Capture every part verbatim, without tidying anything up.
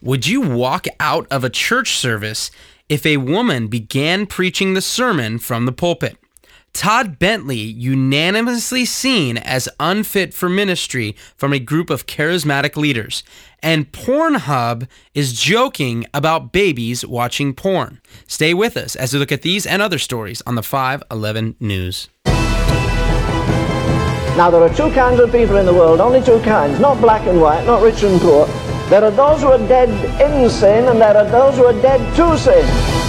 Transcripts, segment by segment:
Would you walk out of a church service if a woman began preaching the sermon from the pulpit? Todd Bentley, unanimously seen as unfit for ministry from a group of charismatic leaders. And Pornhub is joking about babies watching porn. Stay with us as we look at these and other stories on the five eleven News. Now, there are two kinds of people in the world, only two kinds, not black and white, not rich and poor. There are those who are dead in sin, and there are those who are dead to sin.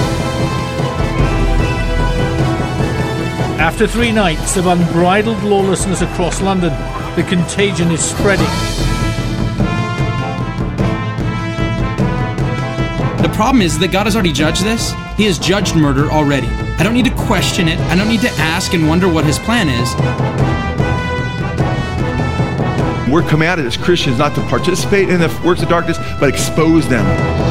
After three nights of unbridled lawlessness across London, the contagion is spreading. The problem is that God has already judged this. He has judged murder already. I don't need to question it. I don't need to ask and wonder what his plan is. We're commanded as Christians not to participate in the works of darkness, but expose them.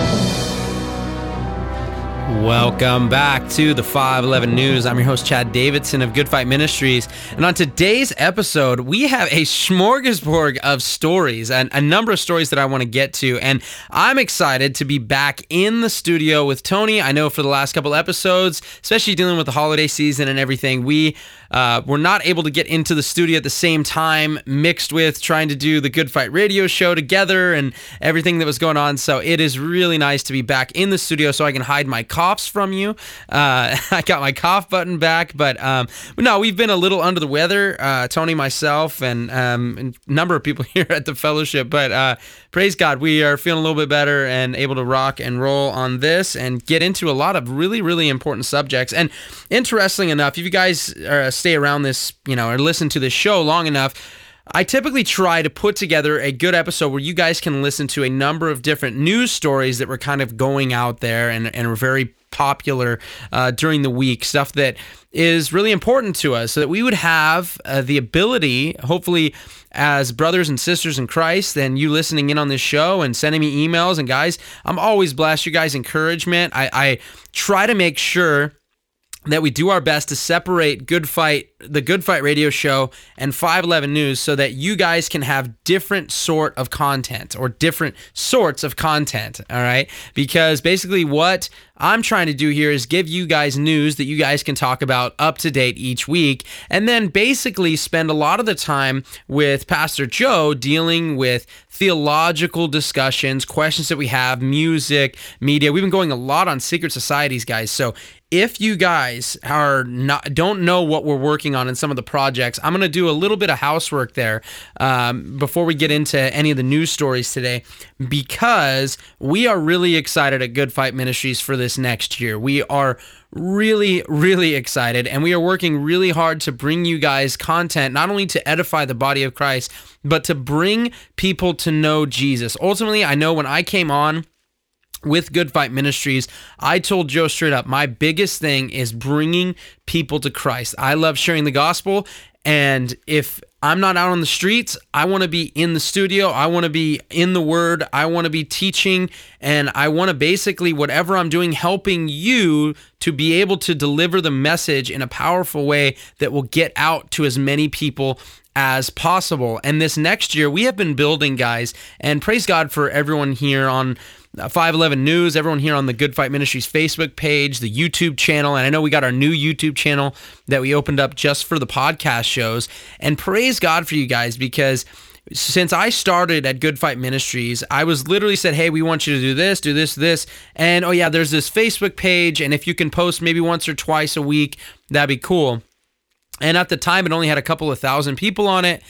Welcome back to the five eleven News. I'm your host, Chad Davidson of Good Fight Ministries. And on today's episode, we have a smorgasbord of stories and a number of stories that I want to get to. And I'm excited to be back in the studio with Tony. I know for the last couple episodes, especially dealing with the holiday season and everything, we uh, were not able to get into the studio at the same time, mixed with trying to do the Good Fight radio show together and everything that was going on. So it is really nice to be back in the studio so I can hide my coughs from you. Uh, I got my cough button back, but um, no, we've been a little under the weather, uh, Tony, myself, and, um, and a number of people here at the fellowship, but uh, praise God, we are feeling a little bit better and able to rock and roll on this and get into a lot of really, really important subjects. And interesting enough, if you guys uh, stay around this, you know, or listen to this show long enough, I typically try to put together a good episode where you guys can listen to a number of different news stories that were kind of going out there and, and are very popular uh, during the week, stuff that is really important to us so that we would have uh, the ability, hopefully as brothers and sisters in Christ, and you listening in on this show and sending me emails. And guys, I'm always blessed. You guys' encouragement. I, I try to make sure that we do our best to separate Good Fight, the Good Fight radio show, and five eleven News so that you guys can have different sort of content or different sorts of content, all right? Because basically what I'm trying to do here is give you guys news that you guys can talk about up to date each week, and then basically spend a lot of the time with Pastor Joe dealing with theological discussions, questions that we have, music, media. We've been going a lot on secret societies, guys, so if you guys are not don't know what we're working on in some of the projects, I'm going to do a little bit of housework there um, before we get into any of the news stories today, because we are really excited at Good Fight Ministries for this next year. We are really, really excited, and we are working really hard to bring you guys content, not only to edify the body of Christ, but to bring people to know Jesus. Ultimately, I know when I came on with Good Fight Ministries, I told Joe straight up, my biggest thing is bringing people to Christ. I love sharing the gospel, and if I'm not out on the streets, I want to be in the studio, I want to be in the Word, I want to be teaching, and I want to basically, whatever I'm doing, helping you to be able to deliver the message in a powerful way that will get out to as many people as possible. And this next year, we have been building, guys, and praise God for everyone here on five eleven News, everyone here on the Good Fight Ministries Facebook page, the YouTube channel, and I know we got our new YouTube channel that we opened up just for the podcast shows, and praise God for you guys, because since I started at Good Fight Ministries, I was literally said, hey, we want you to do this, do this, this, and oh yeah, there's this Facebook page, and if you can post maybe once or twice a week, that'd be cool. And at the time, it only had a couple of thousand people on it.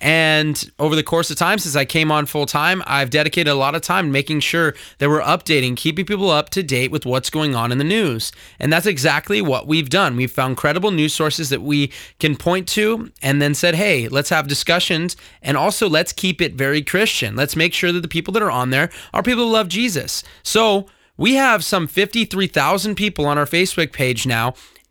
And over the course of time, since I came on full time, I've dedicated a lot of time making sure that we're updating, keeping people up to date with what's going on in the news. And that's exactly what we've done. We've found credible news sources that we can point to and then said, hey, let's have discussions. And also let's keep it very Christian. Let's make sure that the people that are on there are people who love Jesus. So we have some fifty-three thousand people on our Facebook page now.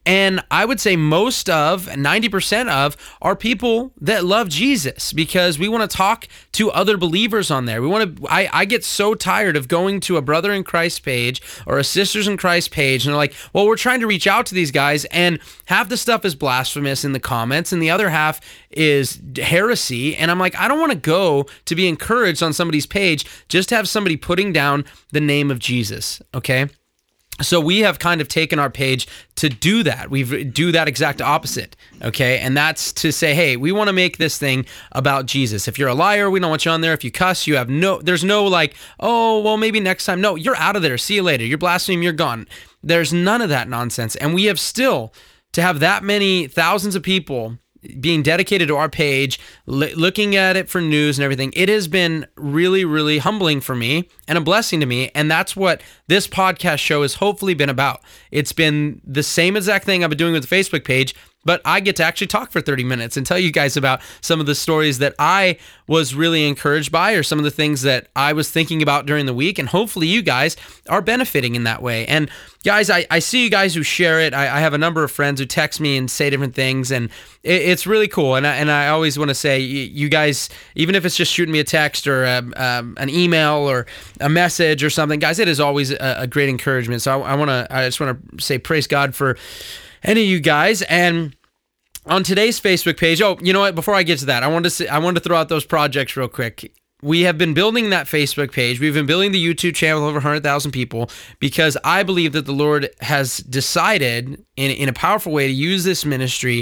And I would say most of, ninety percent of, are people that love Jesus, because we want to talk to other believers on there. We want to, I, I get so tired of going to a Brother in Christ page or a Sisters in Christ page, and they're like, well, we're trying to reach out to these guys, and half the stuff is blasphemous in the comments, and the other half is heresy. And I'm like, I don't want to go to be encouraged on somebody's page just to have somebody putting down the name of Jesus, okay? So we have kind of taken our page to do that. We do that exact opposite, okay? And that's to say, hey, we want to make this thing about Jesus. If you're a liar, we don't want you on there. If you cuss, you have no, there's no like, oh, well, maybe next time. No, you're out of there. See you later. You're blaspheming, you're gone. There's none of that nonsense. And we have still, to have that many thousands of people being dedicated to our page, li- looking at it for news and everything, it has been really, really humbling for me and a blessing to me. And that's what this podcast show has hopefully been about. It's been the same exact thing I've been doing with the Facebook page, but I get to actually talk for thirty minutes and tell you guys about some of the stories that I was really encouraged by, or some of the things that I was thinking about during the week. And hopefully you guys are benefiting in that way. And guys, I, I see you guys who share it. I, I have a number of friends who text me and say different things, and it, it's really cool. And I, and I always want to say, you guys, even if it's just shooting me a text or a, um, an email or a message or something, guys, it is always a, a great encouragement. So I, I want to, I just want to say praise God for any of you guys. And on today's Facebook page, oh, you know what? Before I get to that, I wanted to say, I wanted to throw out those projects real quick. We have been building that Facebook page. We've been building the YouTube channel over one hundred thousand people, because I believe that the Lord has decided in, in a powerful way to use this ministry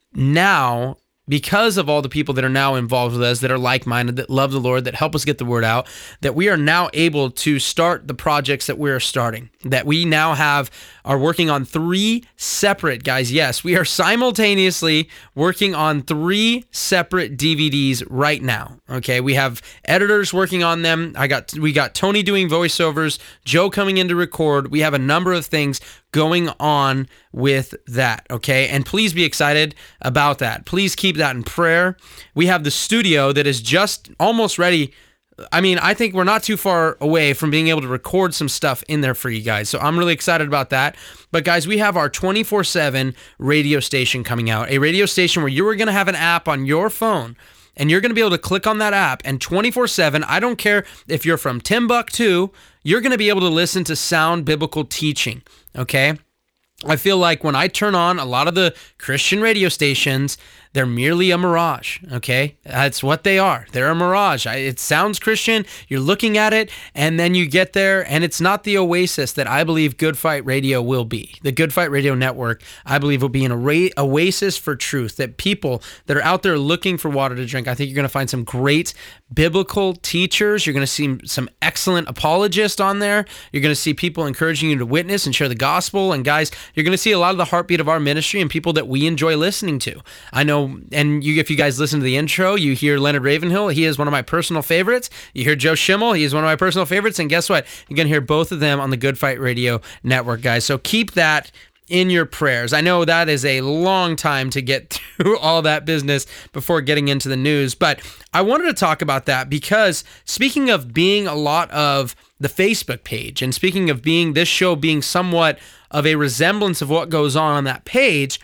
now, because of all the people that are now involved with us, that are like-minded, that love the Lord, that help us get the word out, that we are now able to start the projects that we're starting, that we now have, are working on three separate, guys, yes, we are simultaneously working on three separate D V Ds right now, okay? We have editors working on them. I got, we got Tony doing voiceovers, Joe coming in to record. We have a number of things going on with that, okay? And please be excited about that. Please keep that in prayer. We have the studio that is just almost ready. I mean, I think we're not too far away from being able to record some stuff in there for you guys. So I'm really excited about that. But guys, we have our twenty-four seven radio station coming out, a radio station where you are going to have an app on your phone, and you're going to be able to click on that app, and twenty-four seven, I don't care if you're from Timbuktu, you're going to be able to listen to sound biblical teaching, okay? I feel like when I turn on a lot of the Christian radio stations, they're merely a mirage, okay? That's what they are. They're a mirage. It sounds Christian, you're looking at it, and then you get there, and it's not the oasis that I believe Good Fight Radio will be. The Good Fight Radio Network, I believe, will be an oasis for truth, that people that are out there looking for water to drink, I think you're going to find some great biblical teachers. You're going to see some excellent apologists on there. You're going to see people encouraging you to witness and share the gospel. And guys, you're going to see a lot of the heartbeat of our ministry and people that we enjoy listening to. I know, and you, if you guys listen to the intro, you hear Leonard Ravenhill. He is one of my personal favorites. You hear Joe Schimmel. He is one of my personal favorites. And guess what? You're going to hear both of them on the Good Fight Radio Network, guys. So keep that in your prayers. I know that is a long time to get through all that business before getting into the news, but I wanted to talk about that because, speaking of being a lot of the Facebook page, and speaking of being this show being somewhat of a resemblance of what goes on on that page,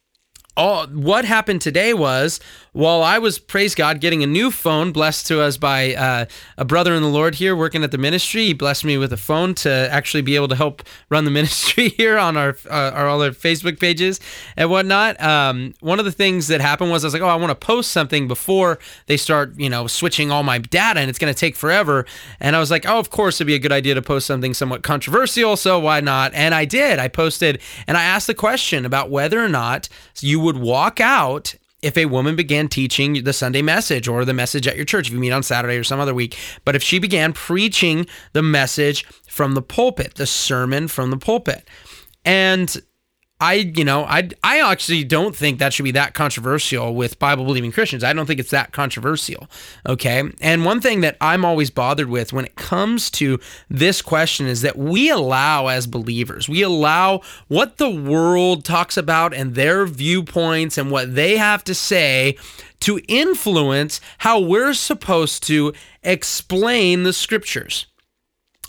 all what happened today was, while I was, praise God, getting a new phone, blessed to us by uh, a brother in the Lord here working at the ministry. He blessed me with a phone to actually be able to help run the ministry here on our, uh, our all our Facebook pages and whatnot. Um, one of the things that happened was I was like, oh, I want to post something before they start, you know, switching all my data, and it's going to take forever. And I was like, oh, of course, it'd be a good idea to post something somewhat controversial, so why not? And I did. I posted, and I asked the question about whether or not you would walk out if a woman began teaching the Sunday message or the message at your church, if you meet on Saturday or some other week, but if she began preaching the message from the pulpit, the sermon from the pulpit. And I, you know, I, I actually don't think that should be that controversial with Bible-believing Christians. I don't think it's that controversial, okay? And one thing that I'm always bothered with when it comes to this question is that we allow, as believers, we allow what the world talks about and their viewpoints and what they have to say to influence how we're supposed to explain the scriptures.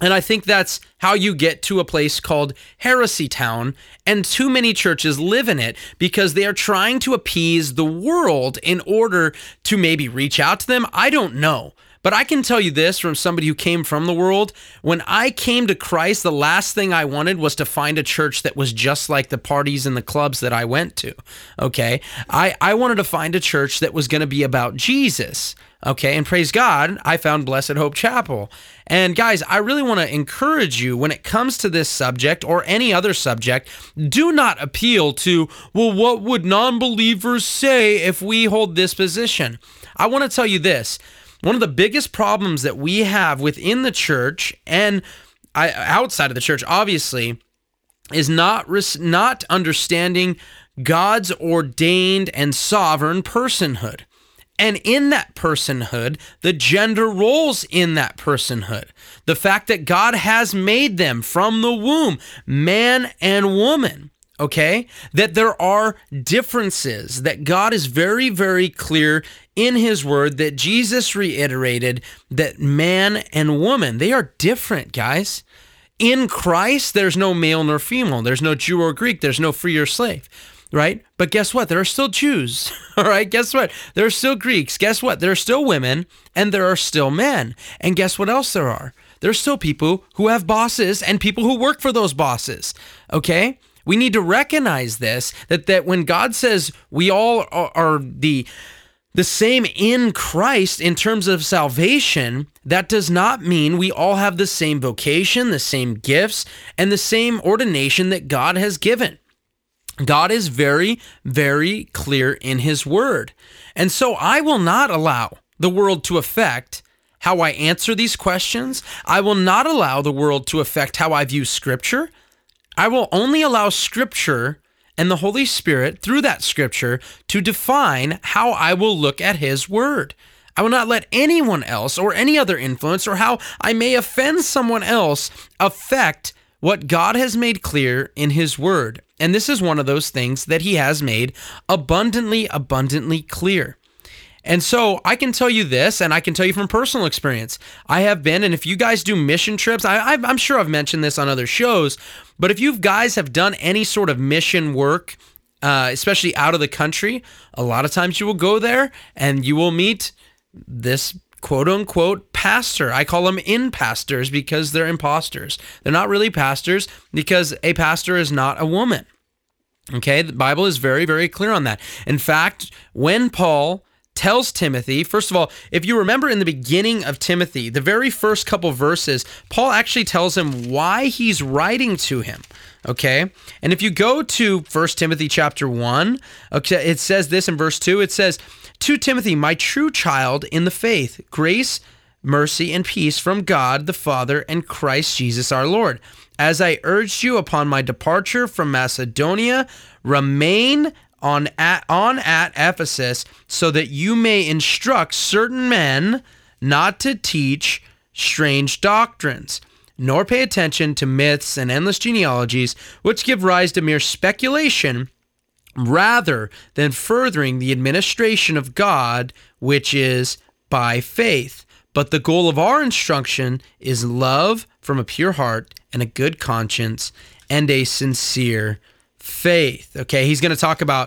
And I think that's how you get to a place called Heresy Town, and too many churches live in it because they are trying to appease the world in order to maybe reach out to them. I don't know. But I can tell you this from somebody who came from the world. When I came to Christ, the last thing I wanted was to find a church that was just like the parties and the clubs that I went to, okay? I, I wanted to find a church that was going to be about Jesus, okay? And praise God, I found Blessed Hope Chapel. And guys, I really want to encourage you when it comes to this subject or any other subject, do not appeal to, well, what would non-believers say if we hold this position? I want to tell you this. One of the biggest problems that we have within the church and outside of the church, obviously, is not not understanding God's ordained and sovereign personhood. And in that personhood, the gender roles in that personhood. The fact that God has made them from the womb, man and woman. Okay, that there are differences, that God is very, very clear in his word, that Jesus reiterated that man and woman, they are different, guys. In Christ, there's no male nor female. There's no Jew or Greek. There's no free or slave, right? But guess what? There are still Jews, all right? Guess what? There are still Greeks. Guess what? There are still women, and there are still men. And guess what else there are? There's still people who have bosses and people who work for those bosses, okay? We need to recognize this, that, that when God says we all are, are the, the same in Christ in terms of salvation, that does not mean we all have the same vocation, the same gifts, and the same ordination that God has given. God is very, very clear in his word. And so I will not allow the world to affect how I answer these questions. I will not allow the world to affect how I view Scripture. I will only allow Scripture and the Holy Spirit through that Scripture to define how I will look at his word. I will not let anyone else or any other influence or how I may offend someone else affect what God has made clear in his word. And this is one of those things that he has made abundantly, abundantly clear. And so I can tell you this, and I can tell you from personal experience. I have been, and if you guys do mission trips, I, I'm sure I've mentioned this on other shows, but if you guys have done any sort of mission work, uh, especially out of the country, a lot of times you will go there and you will meet this quote unquote pastor. I call them in-pastors because they're imposters. They're not really pastors because a pastor is not a woman. Okay, the Bible is very, very clear on that. In fact, when Paul tells Timothy, first of all, if you remember in the beginning of Timothy, the very first couple verses, Paul actually tells him why he's writing to him, okay? And if you go to First Timothy chapter one, okay, it says this in verse two, it says, "To Timothy, my true child in the faith, grace, mercy, and peace from God the Father and Christ Jesus our Lord. As I urged you upon my departure from Macedonia, remain on at, on at Ephesus, so that you may instruct certain men not to teach strange doctrines, nor pay attention to myths and endless genealogies, which give rise to mere speculation, rather than furthering the administration of God, which is by faith. But the goal of our instruction is love from a pure heart and a good conscience and a sincere faith." Okay, he's going to talk about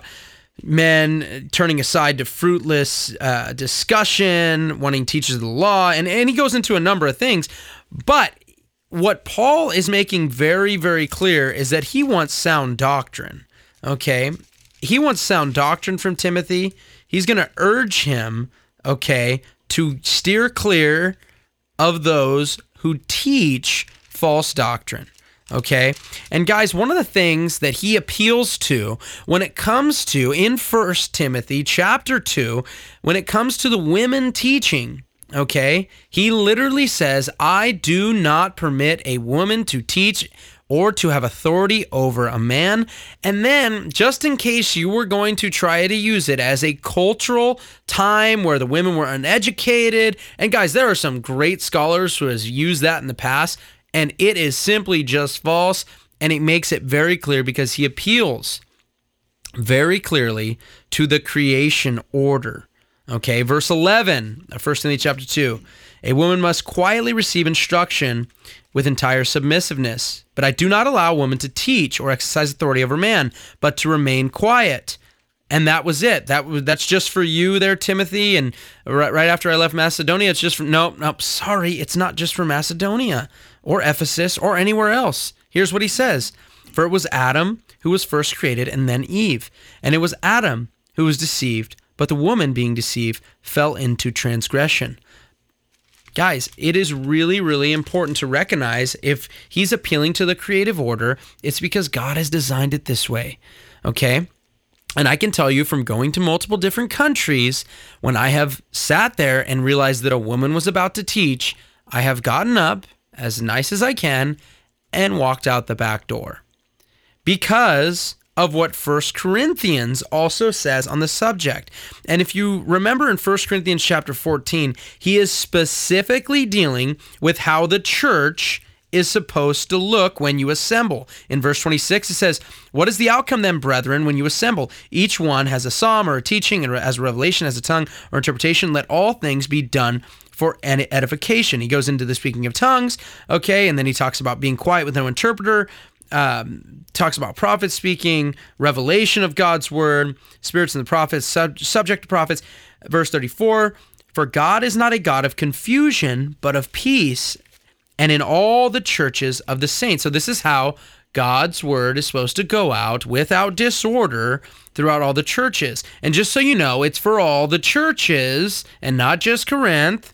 men turning aside to fruitless uh, discussion, wanting teachers of the law, and, and he goes into a number of things. But what Paul is making very, very clear is that he wants sound doctrine. Okay, he wants sound doctrine from Timothy. He's going to urge him, okay, to steer clear of those who teach false doctrine. Okay. And guys, one of the things that he appeals to when it comes to, in First Timothy chapter two, when it comes to the women teaching, okay, he literally says, "I do not permit a woman to teach or to have authority over a man." And then, just in case you were going to try to use it as a cultural time where the women were uneducated, and guys, there are some great scholars who has used that in the past, and it is simply just false, and it makes it very clear because he appeals very clearly to the creation order. Okay, verse eleven of First Timothy chapter two. A woman must quietly receive instruction with entire submissiveness. But I do not allow a woman to teach or exercise authority over man, but to remain quiet. And that was it. That was, that's just for you there, Timothy. And right, right after I left Macedonia, it's just for, nope, nope, sorry, it's not just for Macedonia or Ephesus or anywhere else. Here's what he says. For it was Adam who was first created and then Eve. And it was Adam who was deceived, but the woman being deceived fell into transgression. Guys, it is really, really important to recognize if he's appealing to the creative order, it's because God has designed it this way, okay? And I can tell you from going to multiple different countries, when I have sat there and realized that a woman was about to teach, I have gotten up as nice as I can and walked out the back door. Because of what First Corinthians also says on the subject. And if you remember in First Corinthians chapter fourteen, he is specifically dealing with how the church is supposed to look when you assemble. In verse twenty-six, it says, what is the outcome then, brethren, when you assemble? Each one has a psalm or a teaching, and as a revelation, has a tongue or interpretation. Let all things be done for an edification. He goes into the speaking of tongues, okay, and then he talks about being quiet with no interpreter, um, talks about prophets speaking, revelation of God's word, spirits and the prophets, sub- subject to prophets. Verse thirty-four, for God is not a God of confusion, but of peace, and in all the churches of the saints. So this is how God's word is supposed to go out without disorder throughout all the churches. And just so you know, it's for all the churches and not just Corinth.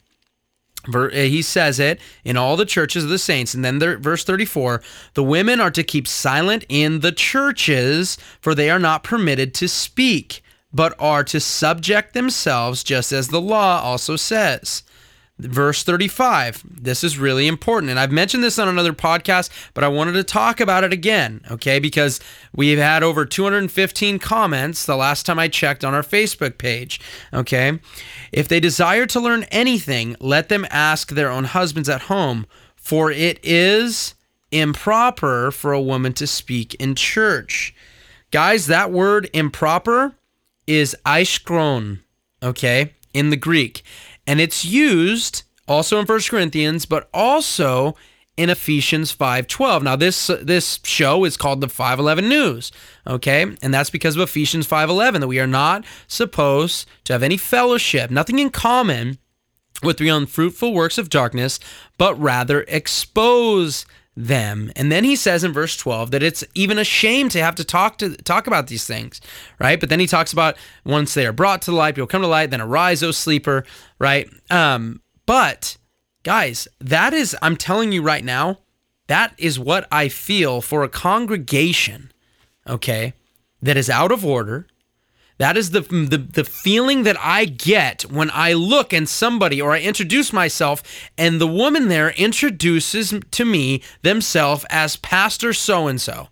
He says it in all the churches of the saints. And then there, verse thirty-four, the women are to keep silent in the churches, for they are not permitted to speak, but are to subject themselves, just as the law also says. Verse thirty-five, this is really important. And I've mentioned this on another podcast, but I wanted to talk about it again, okay? Because we've had over two hundred fifteen comments the last time I checked on our Facebook page, okay? If they desire to learn anything, let them ask their own husbands at home, for it is improper for a woman to speak in church. Guys, that word improper is aiskron, okay, in the Greek. And it's used also in First Corinthians, but also in Ephesians five twelve. Now, this this show is called the five eleven News, okay? And that's because of Ephesians five eleven, that we are not supposed to have any fellowship, nothing in common with the unfruitful works of darkness, but rather expose them. And then he says in verse twelve that it's even a shame to have to talk to talk about these things, right? But then he talks about once they are brought to the light, you'll come to light, then arise, O sleeper, right? Um, but guys, that is, I'm telling you right now, that is what I feel for a congregation, okay, that is out of order. That is the, the the feeling that I get when I look and somebody, or I introduce myself, and the woman there introduces to me themselves as Pastor so-and-so.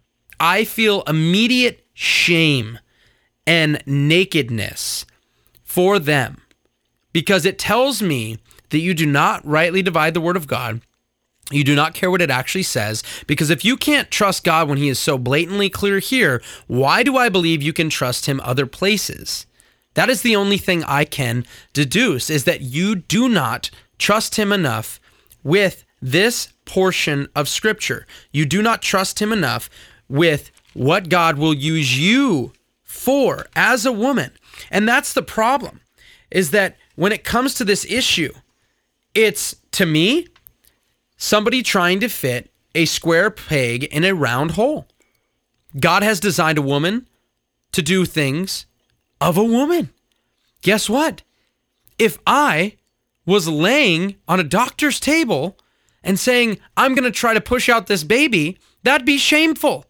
I feel immediate shame and nakedness for them, because it tells me that you do not rightly divide the word of God. You do not care what it actually says, because if you can't trust God when he is so blatantly clear here, why do I believe you can trust him other places? That is the only thing I can deduce, is that you do not trust him enough with this portion of Scripture. You do not trust him enough with what God will use you for as a woman. And that's the problem, is that when it comes to this issue, it's, to me, somebody trying to fit a square peg in a round hole. God has designed a woman to do things of a woman. Guess what? If I was laying on a doctor's table and saying, I'm going to try to push out this baby, that'd be shameful.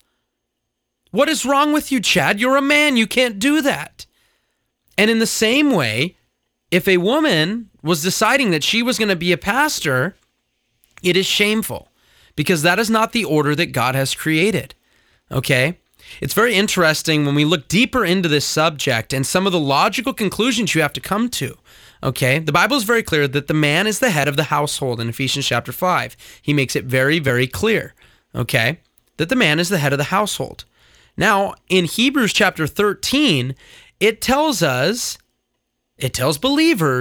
What is wrong with you, Chad? You're a man. You can't do that. And in the same way, if a woman was deciding that she was going to be a pastor, it is shameful, because that is not the order that God has created, okay? It's very interesting when we look deeper into this subject and some of the logical conclusions you have to come to, okay? The Bible is very clear that the man is the head of the household in Ephesians chapter five. He makes it very, very clear, okay, that the man is the head of the household. Now, in Hebrews chapter thirteen, it tells us, it tells believers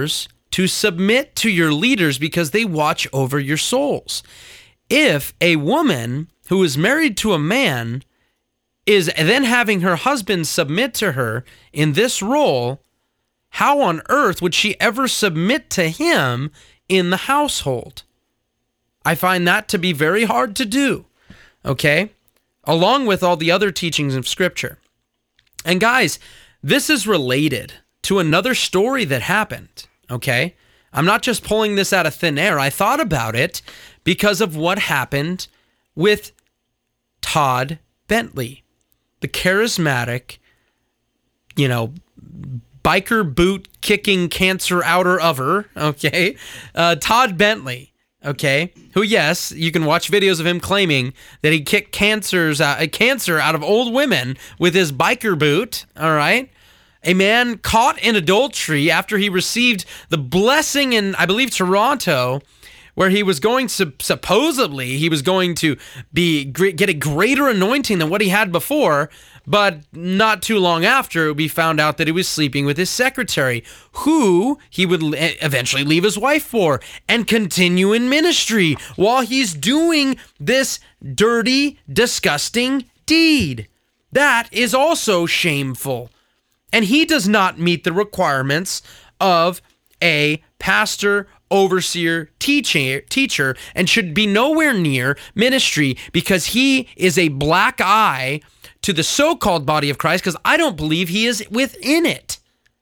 to submit to your leaders because they watch over your souls. If a woman who is married to a man is then having her husband submit to her in this role, how on earth would she ever submit to him in the household? I find that to be very hard to do, okay? Along with all the other teachings of Scripture. And guys, this is related to another story that happened, okay? I'm not just pulling this out of thin air. I thought about it because of what happened with Todd Bentley, the charismatic, you know, biker boot kicking cancer outer over, okay? Uh, Todd Bentley, okay? Who, yes, you can watch videos of him claiming that he kicked cancers out, uh, cancer out of old women with his biker boot, all right? A man caught in adultery after he received the blessing in, I believe, Toronto, where he was going to, supposedly, he was going to be get a greater anointing than what he had before, but not too long after, it would be found out that he was sleeping with his secretary, who he would eventually leave his wife for and continue in ministry while he's doing this dirty, disgusting deed. That is also shameful. And he does not meet the requirements of a pastor, overseer, teacher, teacher, and should be nowhere near ministry because he is a black eye to the so-called body of Christ, because I don't believe he is within it.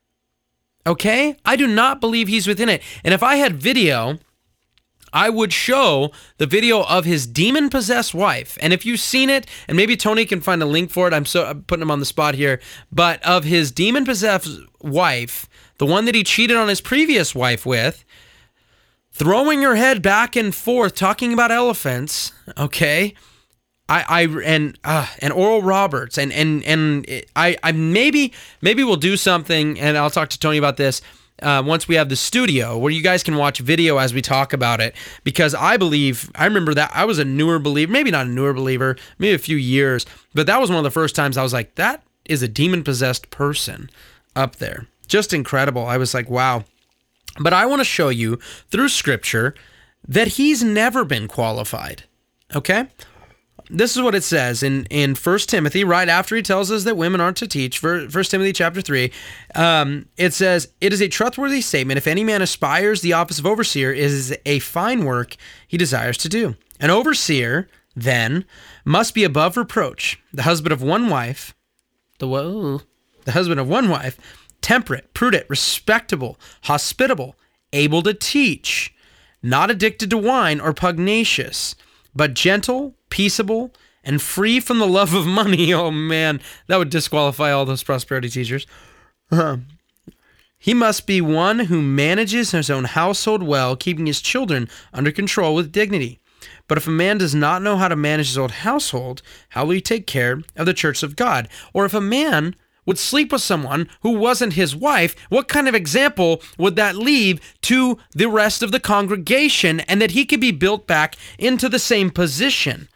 Okay? I do not believe he's within it. And if I had video, I would show the video of his demon-possessed wife. And if you've seen it, and maybe Tony can find a link for it, I'm so I'm putting him on the spot here, but of his demon-possessed wife, the one that he cheated on his previous wife with, throwing her head back and forth, talking about elephants, okay? I, I and uh, and Oral Roberts and and and I I maybe maybe we'll do something, and I'll talk to Tony about this uh, once we have the studio where you guys can watch video as we talk about it, because I believe I remember that I was a newer believer, maybe not a newer believer, maybe a few years, but that was one of the first times I was like, that is a demon possessed person up there, just incredible. I was like, wow. But I want to show you through Scripture that he's never been qualified. Okay. This is what it says in, in First Timothy, right after he tells us that women aren't to teach, First Timothy chapter three, um, it says, "It is a trustworthy statement. If any man aspires the office of overseer, it is a fine work he desires to do. An overseer, then, must be above reproach, the husband of one wife, the, whoa, the husband of one wife, temperate, prudent, respectable, hospitable, able to teach, not addicted to wine or pugnacious, but gentle, peaceable, and free from the love of money." Oh man, that would disqualify all those prosperity teachers. Uh-huh. "He must be one who manages his own household well, keeping his children under control with dignity. But if a man does not know how to manage his own household, how will he take care of the church of God? Or if a man would sleep with someone who wasn't his wife, what kind of example would that leave to the rest of the congregation, and that he could be built back into the same position?"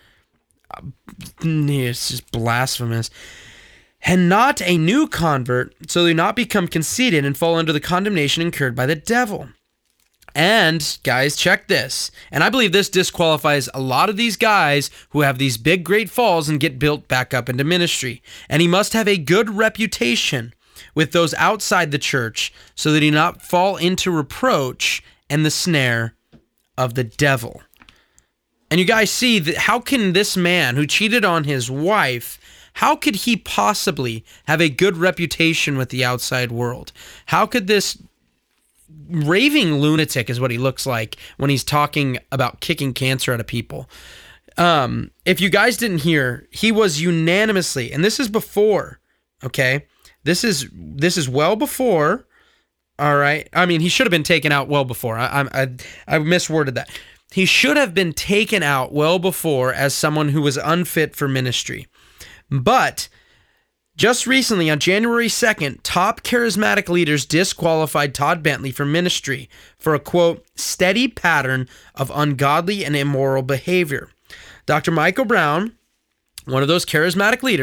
It's just blasphemous. "And not a new convert, so they not become conceited and fall under the condemnation incurred by the devil." And guys, check this. And I believe this disqualifies a lot of these guys who have these big, great falls and get built back up into ministry. "And he must have a good reputation with those outside the church, so that he not fall into reproach and the snare of the devil." And you guys see that how can this man who cheated on his wife, how could he possibly have a good reputation with the outside world? How could this raving lunatic, is what he looks like when he's talking about kicking cancer out of people? Um, if you guys didn't hear, he was unanimously, and this is before, okay? This is this is well before, all right? I mean, he should have been taken out well before. I I I misworded that. He should have been taken out well before as someone who was unfit for ministry. But just recently, on January second, top charismatic leaders disqualified Todd Bentley from ministry for a, quote, steady pattern of ungodly and immoral behavior. Doctor Michael Brown, one of those charismatic leaders,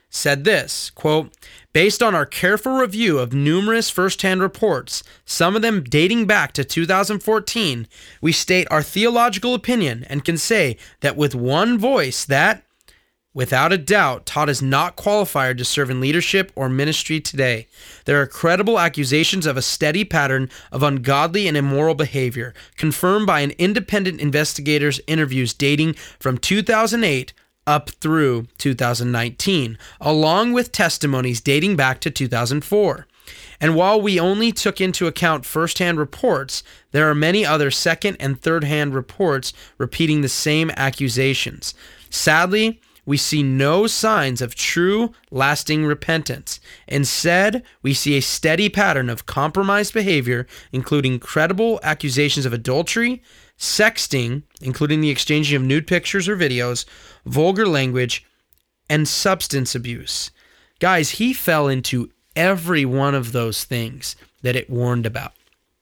said this, quote, "Based on our careful review of numerous first-hand reports, some of them dating back to two thousand fourteen, we state our theological opinion and can say that with one voice that, without a doubt, Todd is not qualified to serve in leadership or ministry today. There are credible accusations of a steady pattern of ungodly and immoral behavior, confirmed by an independent investigator's interviews dating from two thousand eight up through two thousand nineteen, along with testimonies dating back to two thousand four. And while we only took into account first-hand reports, there are many other second and third-hand reports repeating the same accusations. Sadly, we see no signs of true, lasting repentance. Instead, we see a steady pattern of compromised behavior, including credible accusations of adultery, sexting, including the exchanging of nude pictures or videos, vulgar language, and substance abuse." Guys, he fell into every one of those things that it warned about.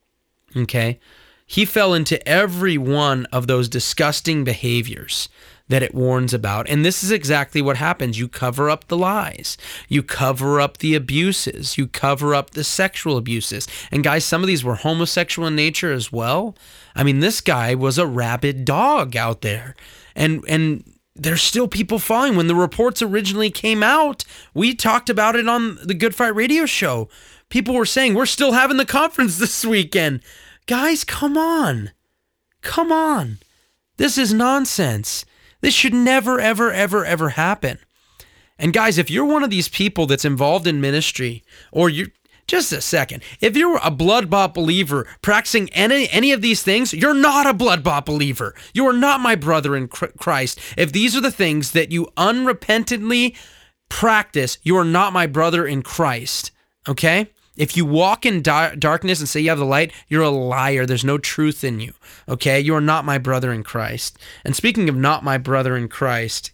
Okay? He fell into every one of those disgusting behaviors that it warns about. And this is exactly what happens. You cover up the lies. You cover up the abuses. You cover up the sexual abuses. And guys, some of these were homosexual in nature as well. I mean, this guy was a rabid dog out there. And and there's still people falling. When the reports originally came out, we talked about it on the Good Fight Radio show. People were saying, we're still having the conference this weekend. Guys, come on. Come on. This is nonsense. This should never, ever, ever, ever happen. And guys, if you're one of these people that's involved in ministry, or you're, just a second, if you're a blood-bought believer practicing any, any of these things, you're not a blood-bought believer. You are not my brother in Christ. If these are the things that you unrepentantly practice, you are not my brother in Christ, okay? If you walk in di- darkness and say you have the light, you're a liar. There's no truth in you, okay? You are not my brother in Christ. And speaking of not my brother in Christ,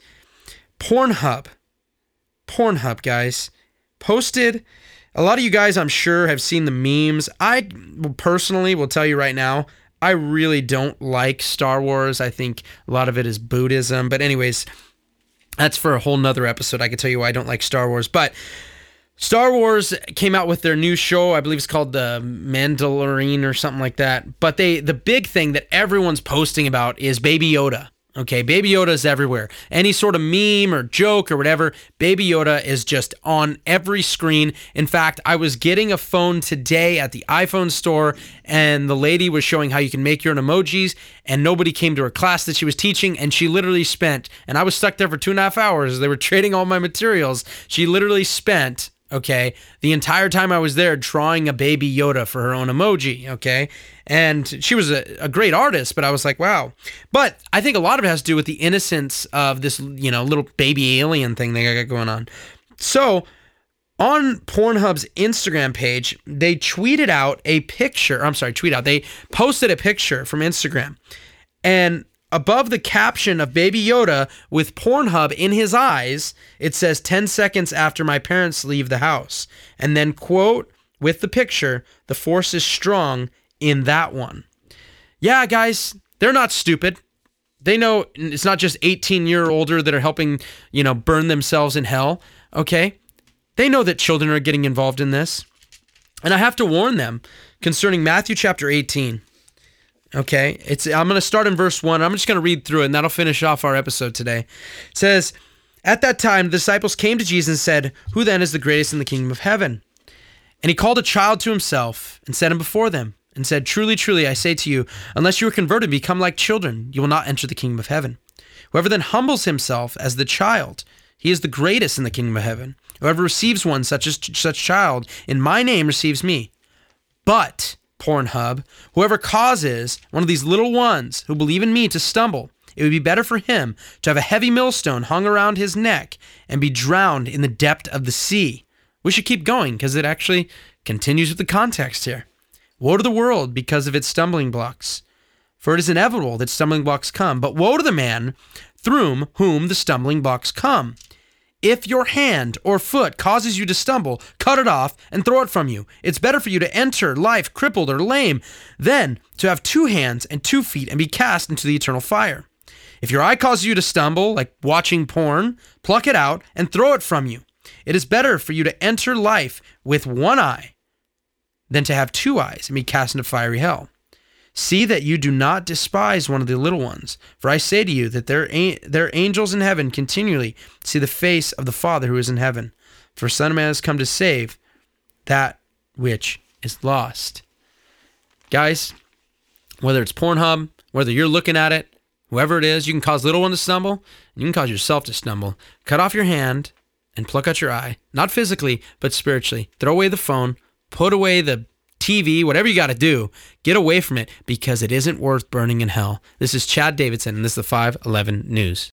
Pornhub, Pornhub, guys, posted, a lot of you guys, I'm sure, have seen the memes. I personally will tell you right now, I really don't like Star Wars. I think a lot of it is Buddhism. But anyways, that's for a whole nother episode. I can tell you why I don't like Star Wars. But Star Wars came out with their new show. I believe it's called The Mandalorian or something like that. But they, the big thing that everyone's posting about is Baby Yoda. Okay, Baby Yoda is everywhere. Any sort of meme or joke or whatever, Baby Yoda is just on every screen. In fact, I was getting a phone today at the iPhone store, and the lady was showing how you can make your own emojis, and nobody came to her class that she was teaching, and she literally spent, and I was stuck there for two and a half hours. They were trading all my materials. She literally spent, okay, the entire time I was there drawing a Baby Yoda for her own emoji, okay? And she was a, a great artist, but I was like, wow. But I think a lot of it has to do with the innocence of this, you know, little baby alien thing they got going on. So on Pornhub's Instagram page, they tweeted out a picture. I'm sorry, tweet out. They posted a picture from Instagram. And above the caption of Baby Yoda with Pornhub in his eyes, it says ten seconds after my parents leave the house. And then, quote, with the picture, the force is strong in that one. Yeah, guys, they're not stupid. They know it's not just eighteen year older that are helping, you know, burn themselves in hell, okay? They know that children are getting involved in this. And I have to warn them concerning Matthew chapter eighteen. Okay, it's. I'm going to start in verse one. I'm just going to read through it, and that'll finish off our episode today. It says, "At that time, the disciples came to Jesus and said, 'Who then is the greatest in the kingdom of heaven?' And he called a child to himself and set him before them and said, 'Truly, truly, I say to you, unless you are converted and become like children, you will not enter the kingdom of heaven. Whoever then humbles himself as the child, he is the greatest in the kingdom of heaven. Whoever receives one such as such child in my name receives me. But Pornhub, whoever causes one of these little ones who believe in me to stumble, it would be better for him to have a heavy millstone hung around his neck and be drowned in the depth of the sea.'" We should keep going because it actually continues with the context here. "Woe to the world because of its stumbling blocks. For it is inevitable that stumbling blocks come, but woe to the man through whom the stumbling blocks come. If your hand or foot causes you to stumble, cut it off and throw it from you. It's better for you to enter life crippled or lame than to have two hands and two feet and be cast into the eternal fire. If your eye causes you to stumble, like watching porn, pluck it out and throw it from you. It is better for you to enter life with one eye than to have two eyes and be cast into fiery hell. See that you do not despise one of the little ones, for I say to you that their, their angels in heaven continually see the face of the Father who is in heaven. For Son of Man has come to save that which is lost. Guys, whether it's Pornhub, whether you're looking at it, whoever it is, you can cause little one to stumble, and you can cause yourself to stumble. Cut off your hand and pluck out your eye, not physically, but spiritually. Throw away the phone, put away the T V, whatever you got to do, get away from it because it isn't worth burning in hell. This is Chad Davidson, and this is the five eleven News.